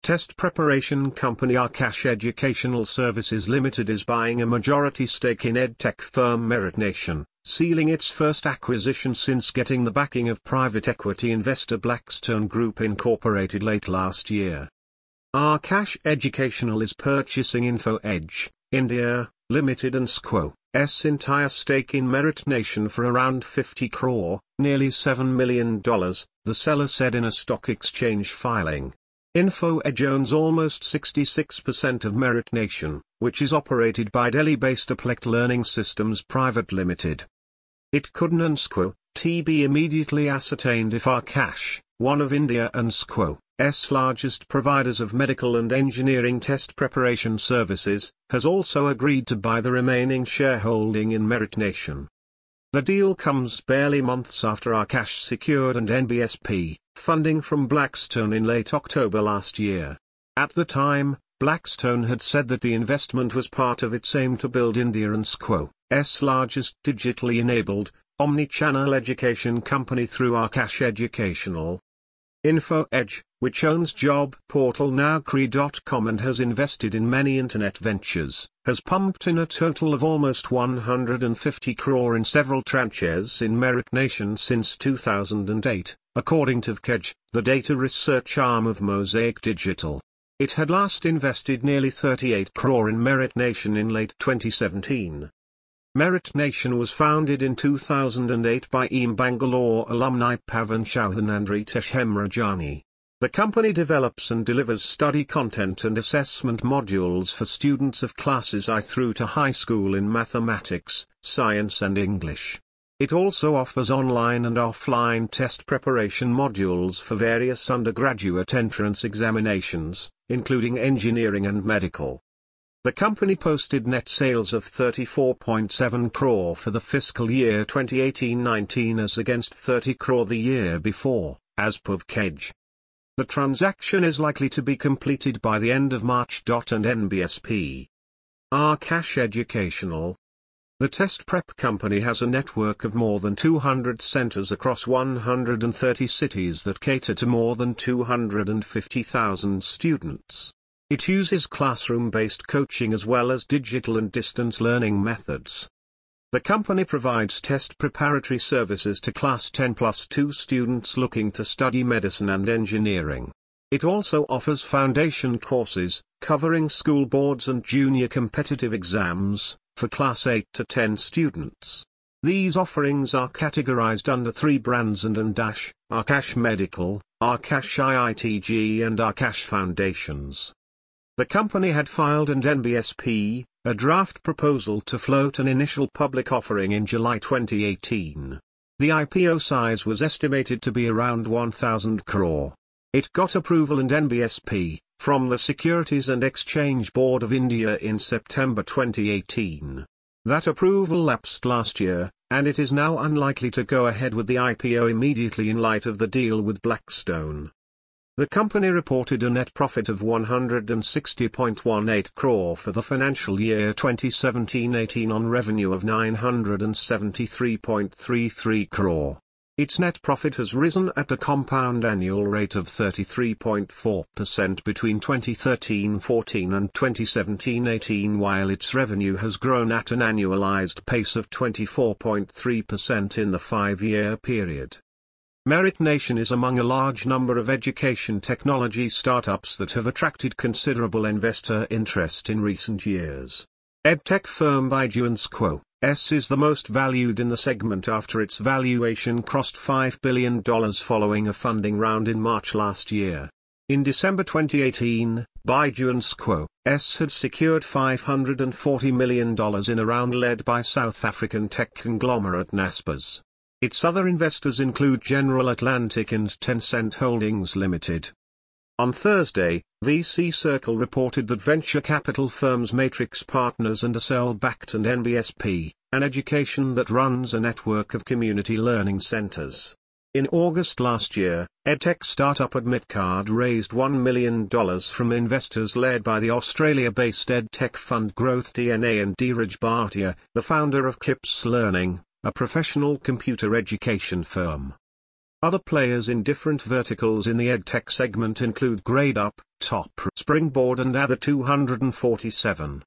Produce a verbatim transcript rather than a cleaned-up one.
Test preparation company Arkash Educational Services Limited is buying a majority stake in edtech firm Meritnation, sealing its first acquisition since getting the backing of private equity investor Blackstone Group Incorporated late last year. Arkash Educational is purchasing InfoEdge, India, Limited and SQO's entire stake in Meritnation for around fifty crore, nearly seven million dollars, the seller said in a stock exchange filing. InfoEdge owns almost sixty-six percent of Meritnation, which is operated by Delhi-based Aplect Learning Systems Private Limited. It couldn't and SQO's be immediately ascertained if Arkash, one of India and SQO's largest providers of medical and engineering test preparation services, has also agreed to buy the remaining shareholding in Meritnation. The deal comes barely months after Arkash secured an N B S P funding from Blackstone in late October last year. At the time, Blackstone had said that the investment was part of its aim to build India and SQO's largest digitally enabled, omni-channel education company through Arkash Educational. InfoEdge, which owns job portal Naukri dot com and has invested in many internet ventures, has pumped in a total of almost one hundred fifty crore in several tranches in Meritnation since two thousand eight, according to VKedge, the data research arm of Mosaic Digital. It had last invested nearly thirty-eight crore in Meritnation in late twenty seventeen. Meritnation was founded in two thousand eight by I I M Bangalore alumni Pavan Chauhan and Ritesh Hemrajani. The company develops and delivers study content and assessment modules for students of classes I through to high school in mathematics, science and English. It also offers online and offline test preparation modules for various undergraduate entrance examinations, including engineering and medical. The company posted net sales of thirty-four point seven crore for the fiscal year twenty eighteen nineteen as against thirty crore the year before, as per VKedge. The transaction is likely to be completed by the end of March. And N B S P. Arkash Educational. The test prep company has a network of more than two hundred centers across one hundred thirty cities that cater to more than two hundred fifty thousand students. It uses classroom-based coaching as well as digital and distance learning methods. The company provides test preparatory services to Class ten plus two students looking to study medicine and engineering. It also offers foundation courses, covering school boards and junior competitive exams, for Class eight to ten students. These offerings are categorized under three brands and and dash, Arkash Medical, Arkash I I T G and Arkash Foundations. The company had filed an N B S P, a draft proposal to float an initial public offering in July twenty eighteen. The I P O size was estimated to be around one thousand crore. It got approval and N B S P from the Securities and Exchange Board of India in September twenty eighteen. That approval lapsed last year, and it is now unlikely to go ahead with the I P O immediately in light of the deal with Blackstone. The company reported a net profit of one hundred sixty point one eight crore for the financial year twenty seventeen eighteen on revenue of nine hundred seventy-three point three three crore. Its net profit has risen at a compound annual rate of thirty-three point four percent between twenty thirteen fourteen and twenty seventeen eighteen, while its revenue has grown at an annualized pace of twenty-four point three percent in the five-year period. Meritnation is among a large number of education technology startups that have attracted considerable investor interest in recent years. EdTech firm Byju and SQO's is the most valued in the segment after its valuation crossed five billion dollars following a funding round in March last year. In December twenty eighteen, Byju and SQO's had secured five hundred forty million dollars in a round led by South African tech conglomerate Naspers. Its other investors include General Atlantic and Tencent Holdings Limited. On Thursday, V C Circle reported that venture capital firms Matrix Partners and Accel backed and N B S P, an education that runs a network of community learning centers. In August last year, edtech startup AdmitCard raised one million dollars from investors led by the Australia-based edtech fund Growth D N A and Dheeraj Bhatia, the founder of Kips Learning, a professional computer education firm. Other players in different verticals in the EdTech segment include GradeUp, Top Springboard and Ather two forty-seven.